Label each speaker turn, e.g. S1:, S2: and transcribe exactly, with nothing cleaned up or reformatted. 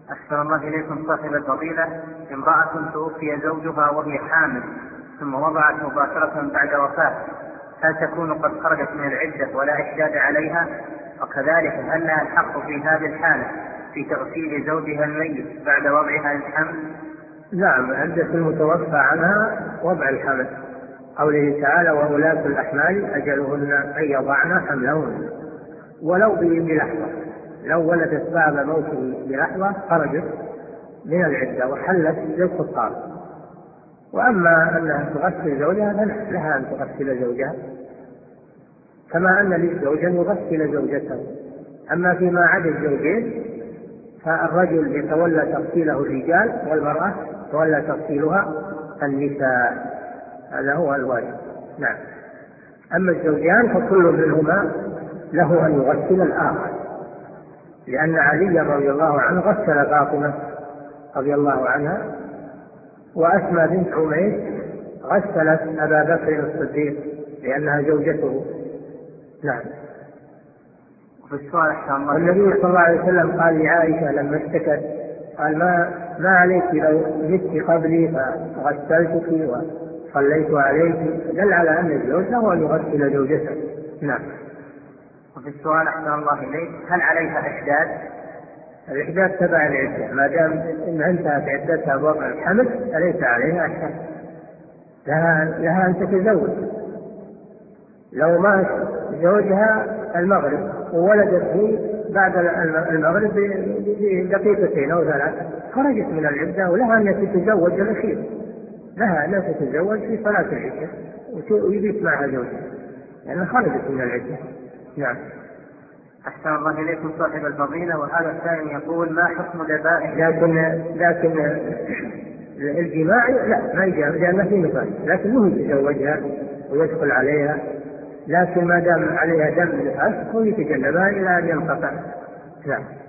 S1: أحسن الله إليكم صاحب الفضيلة. امرأة توفي زوجها وهي حامل ثم وضعت مباشرة بعد وفاته، هل تكون قد خرجت من العدة ولا إحداد عليها؟ وكذلك هل لها الحق في هذه الحالة في تغسيل زوجها الميت بعد وضعها الحمل؟
S2: نعم، عدة المتوفى عنها وضع الحمل، قوله تعالى: وأولاة الأحمال أجلهن أن يضعن حملهن. ولو بلحظة، لو ولدت بعد موته بلحظة خرجت من العدة وحلت للخطاب. وأما أنها تغسل زوجها فلها أن تغسل زوجها، كما أن للزوج أن يغسل زوجته. أما فيما عدا الزوجين فالرجل يتولى تغسيله الرجال، والمرأة تولى تغسيلها النساء، هذا هو الواجب. نعم. أما الزوجان فكل منهما له أن يغسل الآخر، لأن علي رضي الله عنه غسل فاطمة رضي الله عنها، وأسمى بنت عميس غسلت أبا بكر الصديق لأنها زوجته. نعم.
S1: وفي السؤال أحسن
S2: النبي صلى الله عليه وسلم قال لعائشة لما اشتكت، قال: ما, ما عليك لو مت قبلي فغسلتك وصليت عليك، دل على أن الزوج له أن يغسل زوجته. نعم.
S1: وفي السؤال أحسن الله إليك، هل عليها إحداد؟
S2: الإحداد تبع العدة، ما دام إنها انتهت عدتها بوضع الحمل فليس عليها إحداد، لها, لها أن تتزوج. لو مات زوجها المغرب وولدت هي بعد المغرب بدقيقتين أو ثلاث خرجت من العدة، ولها أن تتزوج الأخير، لها أن تتزوج في صلاة العدة ويبيت معها زوجها لأنها خرجت من العدة. نعم.
S1: أحسن الله إليكم صاحب الفضيلة. وهذا السائل يقول: ما حكم ذبائح؟
S2: لكن لكن الجماع لا ما يجامع لأنه في نفاس، لكن هو يتزوجها ويدخل عليها، لكن ما دام عليها دم نفاس هو يتجنبها إلى أن ينقطع. نعم.